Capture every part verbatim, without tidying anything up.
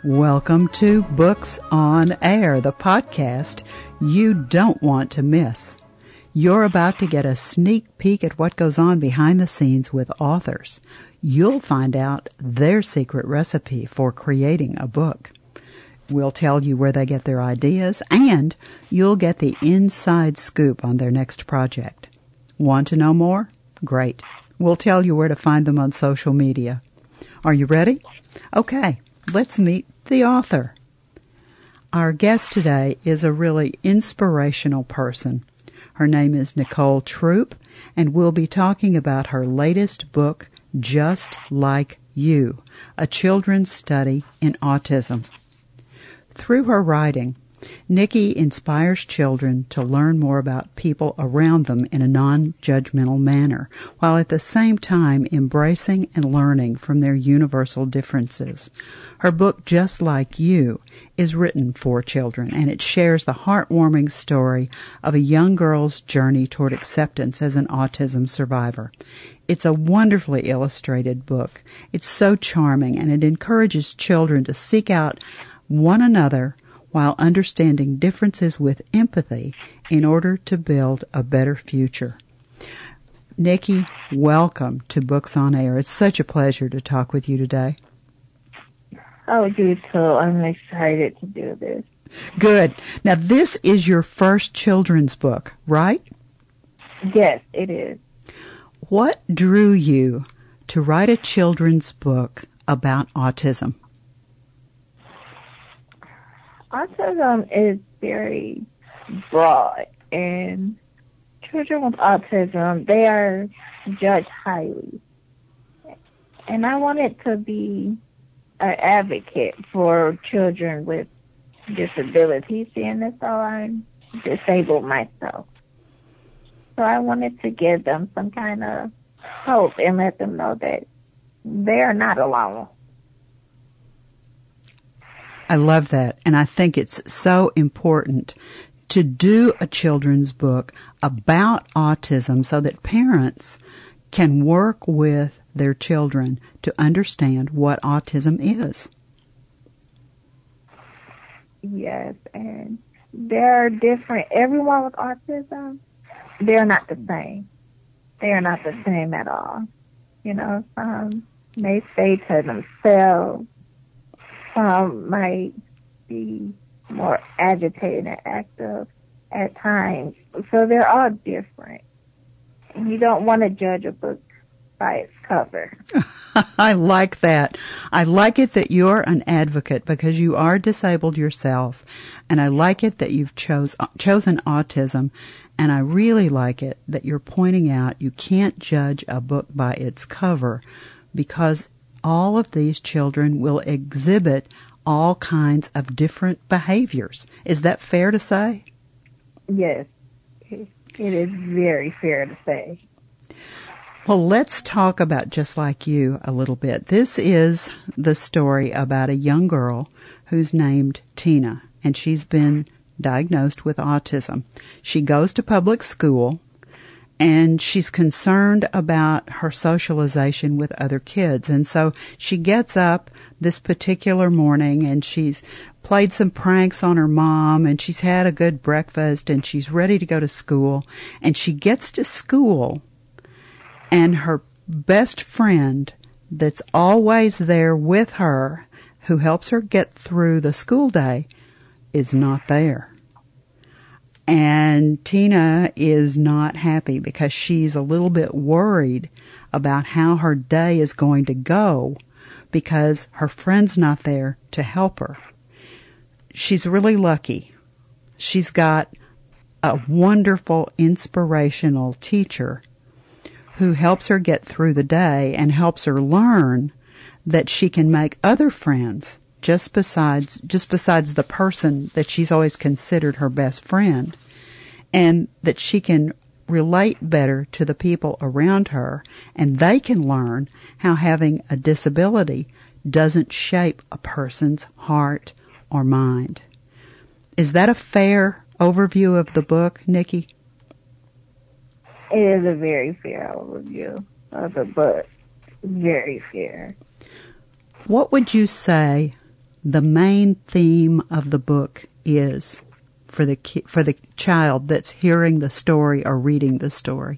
Welcome to Books on Air, the podcast you don't want to miss. You're about to get a sneak peek at what goes on behind the scenes with authors. You'll find out their secret recipe for creating a book. We'll tell you where they get their ideas, and you'll get the inside scoop on their next project. Want to know more? Great. We'll tell you where to find them on social media. Are you ready? Okay, let's meet the author. Our guest today is a really inspirational person. Her name is Nicole Troupe, and we'll be talking about her latest book, Just Like You, a children's study in autism. Through her writing, Nikki inspires children to learn more about people around them in a non-judgmental manner, while at the same time embracing and learning from their universal differences. Her book, Just Like You, is written for children, and it shares the heartwarming story of a young girl's journey toward acceptance as an autism survivor. It's a wonderfully illustrated book. It's so charming, and it encourages children to seek out one another while understanding differences with empathy in order to build a better future. Nikki, welcome to Books on Air. It's such a pleasure to talk with you today. Oh, you too. I'm excited to do this. Good. Now, this is your first children's book, right? Yes, it is. What drew you to write a children's book about autism? Autism is very broad, and children with autism, they are judged highly. And I wanted to be an advocate for children with disabilities, seeing as though I'm disabled myself. So I wanted to give them some kind of hope and let them know that they are not alone. I love that, and I think it's so important to do a children's book about autism so that parents can work with their children to understand what autism is. Yes, and there are different, everyone with autism, they're not the same. They are not the same at all. You know, some may say to themselves, some might be more agitated and active at times. So they're all different. And you don't want to judge a book by its cover. I like that. I like it that you're an advocate because you are disabled yourself. And I like it that you've chose, chosen autism. And I really like it that you're pointing out you can't judge a book by its cover because all of these children will exhibit all kinds of different behaviors. Is that fair to say? Yes, it is very fair to say. Well, let's talk about Just Like You a little bit. This is the story about a young girl who's named Tina, and she's been diagnosed with autism. She goes to public school, and she's concerned about her socialization with other kids. And so she gets up this particular morning and she's played some pranks on her mom and she's had a good breakfast and she's ready to go to school. And she gets to school and her best friend that's always there with her, who helps her get through the school day, is not there. And Tina is not happy because she's a little bit worried about how her day is going to go because her friend's not there to help her. She's really lucky. She's got a wonderful, inspirational teacher who helps her get through the day and helps her learn that she can make other friends just besides just besides the person that she's always considered her best friend, and that she can relate better to the people around her, and they can learn how having a disability doesn't shape a person's heart or mind. Is that a fair overview of the book, Nikki? It is a very fair overview of the book. Very fair. What would you say the main theme of the book is for the ki- for the child that's hearing the story or reading the story?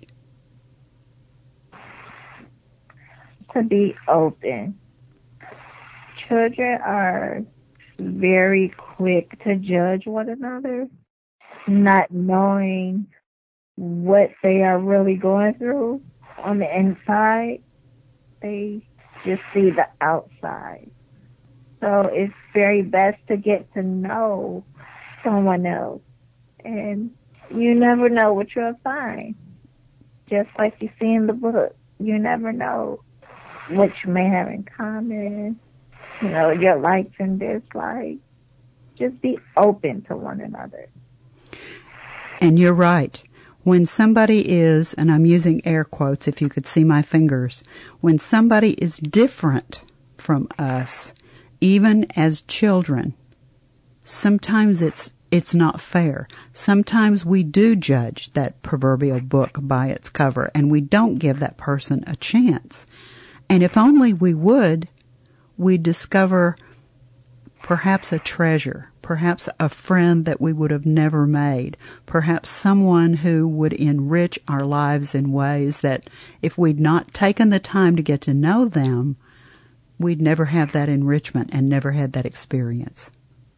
To be open. Children are very quick to judge one another, not knowing what they are really going through on the inside. They just see the outside. So it's very best to get to know someone else. And you never know what you'll find. Just like you see in the book, you never know what you may have in common, you know, your likes and dislikes. Just be open to one another. And you're right. When somebody is, and I'm using air quotes if you could see my fingers, when somebody is different from us, even as children, sometimes it's it's not fair. Sometimes we do judge that proverbial book by its cover, and we don't give that person a chance. And if only we would, we'd discover perhaps a treasure, perhaps a friend that we would have never made, perhaps someone who would enrich our lives in ways that if we'd not taken the time to get to know them, we'd never have that enrichment and never had that experience.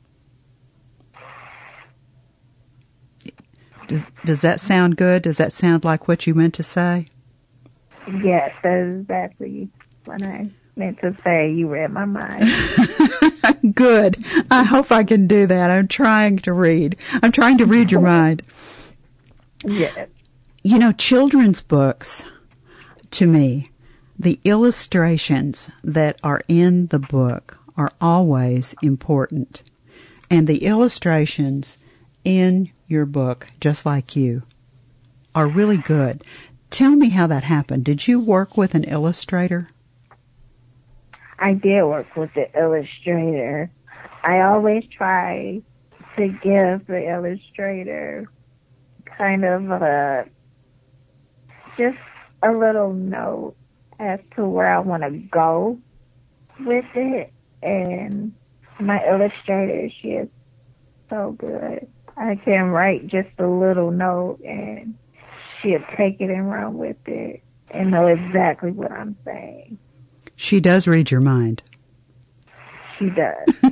Does, does that sound good? Does that sound like what you meant to say? Yes, that's exactly what I meant to say. You read my mind. Good. I hope I can do that. I'm trying to read. I'm trying to read your mind. Yes. You know, children's books, to me, the illustrations that are in the book are always important. And the illustrations in your book, just like you, are really good. Tell me how that happened. Did you work with an illustrator? I did work with the illustrator. I always try to give the illustrator kind of a, just a little note as to where I want to go with it. And my illustrator, she is so good. I can write just a little note and she'll take it and run with it and know exactly what I'm saying. She does read your mind. She does.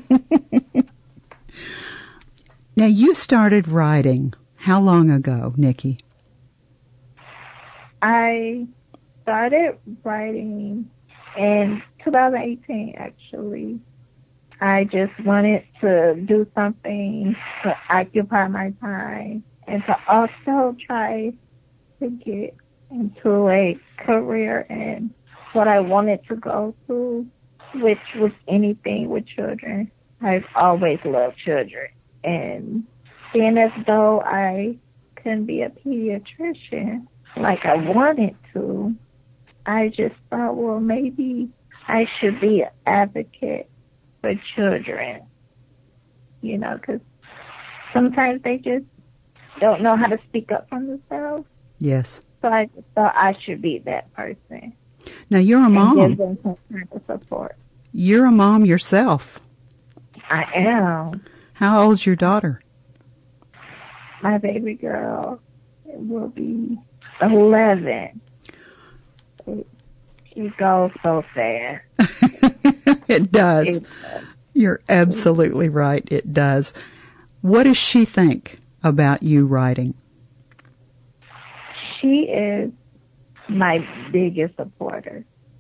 Now, you started writing how long ago, Nikki? I started writing in two thousand eighteen, actually. I just wanted to do something to occupy my time and to also try to get into a career in what I wanted to go to, which was anything with children. I've always loved children. And seeing as though I couldn't be a pediatrician like I wanted to, I just thought, well, maybe I should be an advocate for children, you know, because sometimes they just don't know how to speak up for themselves. Yes. So I just thought I should be that person. Now, you're a mom. And give them some kind of support. You're a mom yourself. I am. How old's your daughter? My baby girl will be eleven. It, it goes so fast. It does. It does. You're absolutely right. It does. What does she think about you writing? She is my biggest supporter.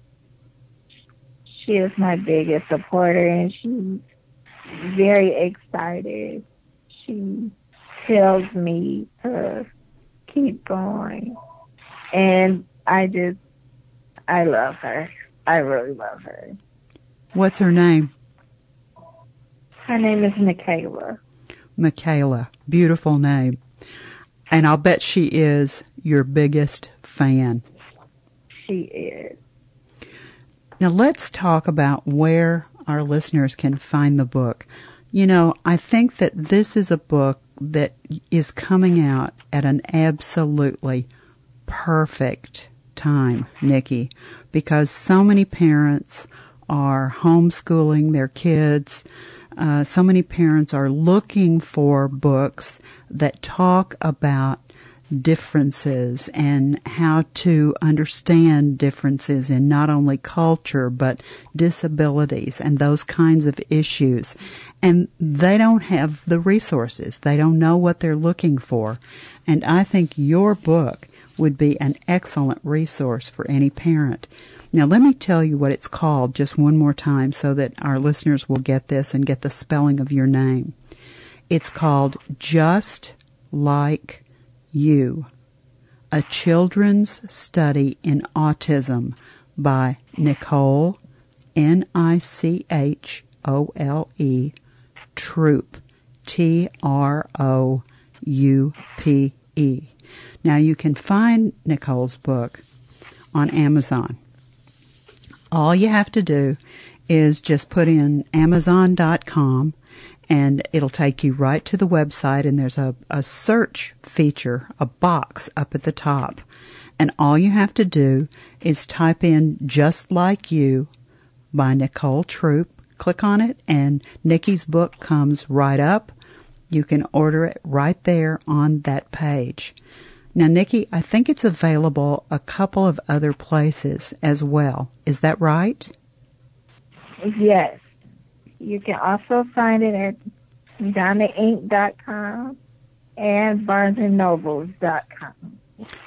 She is my biggest supporter, and she's very excited. She tells me to keep going, and I just, I love her. I really love her. What's her name? Her name is Michaela. Michaela. Beautiful name. And I'll bet she is your biggest fan. She is. Now let's talk about where our listeners can find the book. You know, I think that this is a book that is coming out at an absolutely perfect time, Nikki, because so many parents are homeschooling their kids. Uh, so many parents are looking for books that talk about differences and how to understand differences in not only culture but disabilities and those kinds of issues. And they don't have the resources. They don't know what they're looking for. And I think your book would be an excellent resource for any parent. Now, let me tell you what it's called just one more time so that our listeners will get this and get the spelling of your name. It's called Just Like You, A Children's Study in Autism by Nicole, N I C H O L E, Troupe, T R O U P E. Now, you can find Nicole's book on Amazon. All you have to do is just put in amazon dot com, and it'll take you right to the website, and there's a, a search feature, a box up at the top. And all you have to do is type in Just Like You by Nicole Troupe. Click on it, and Nikki's book comes right up. You can order it right there on that page. Now, Nikki, I think it's available a couple of other places as well. Is that right? Yes. You can also find it at Donna Inc dot com and Barnes and Nobles dot com.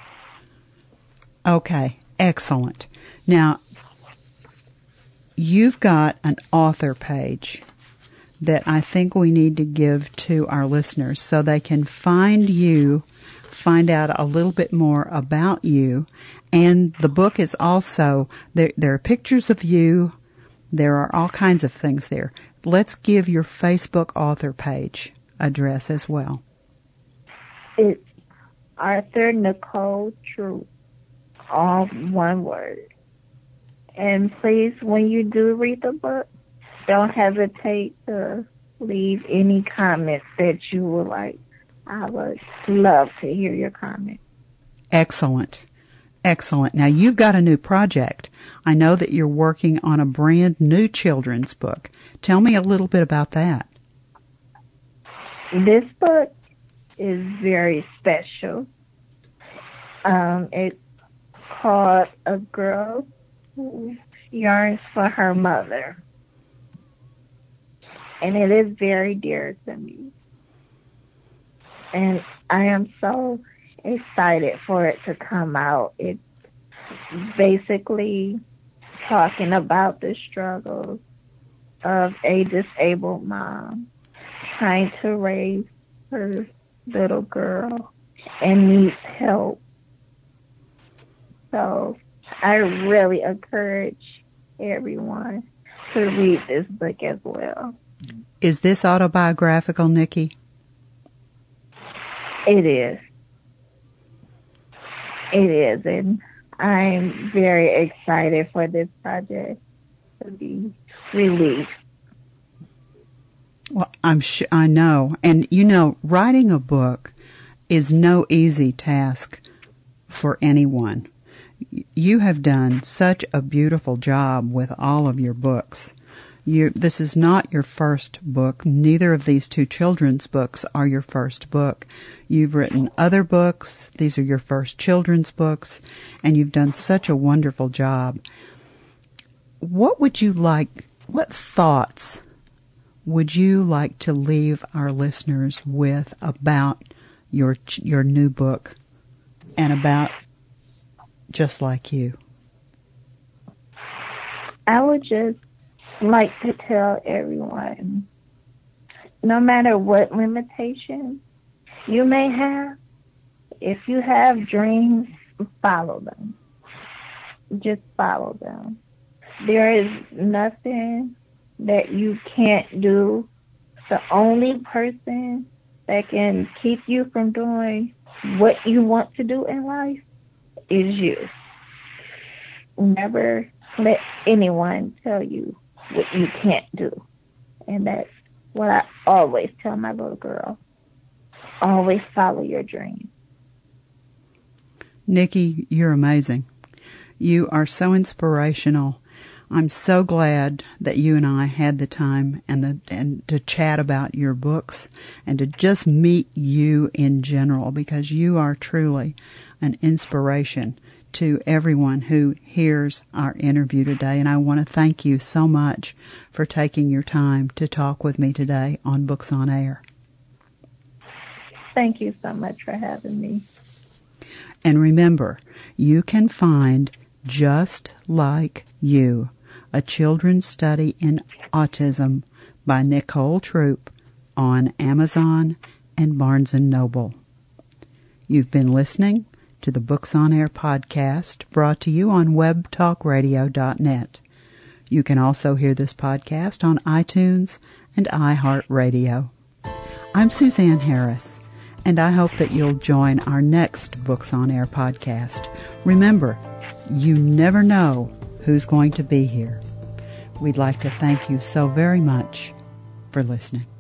Okay, excellent. Now, you've got an author page that I think we need to give to our listeners so they can find you, find out a little bit more about you. And the book is also, there, there are pictures of you. There are all kinds of things there. Let's give your Facebook author page address as well. It's Arthur Nicole Troupe, all one word. And please, when you do read the book, don't hesitate to leave any comments that you would like. I would love to hear your comments. Excellent. Excellent. Now, you've got a new project. I know that you're working on a brand new children's book. Tell me a little bit about that. This book is very special. Um, it's called A Girl Who Yearns for Her Mother. And it is very dear to me. And I am so excited for it to come out. It's basically talking about the struggles of a disabled mom trying to raise her little girl and needs help. So I really encourage everyone to read this book as well. Is this autobiographical, Nikki? It is. It is, and I'm very excited for this project to be released. Well, I'm sure, I know. And, you know, writing a book is no easy task for anyone. You have done such a beautiful job with all of your books. You, this is not your first book. Neither of these two children's books are your first book. You've written other books. These are your first children's books, and you've done such a wonderful job. What would you like, what thoughts would you like to leave our listeners with about your your new book and about Just Like You? I would just like to tell everyone, no matter what limitations you may have, if you have dreams, follow them. Just follow them. There is nothing that you can't do. The only person that can keep you from doing what you want to do in life is you. Never let anyone tell you what you can't do. And that's what I always tell my little girl. Always follow your dreams. Nikki, you're amazing. You are so inspirational. I'm so glad that you and I had the time and the and to chat about your books and to just meet you in general, because you are truly an inspiration to everyone who hears our interview today. And I want to thank you so much for taking your time to talk with me today on Books on Air. Thank you so much for having me. And remember, you can find Just Like You, a children's study in autism by Nicole Troop on Amazon and Barnes and Noble. You've been listening to the Books on Air podcast, brought to you on web talk radio dot net. You can also hear this podcast on iTunes and iHeartRadio. I'm Suzanne Harris, and I hope that you'll join our next Books on Air podcast. Remember, you never know who's going to be here. We'd like to thank you so very much for listening.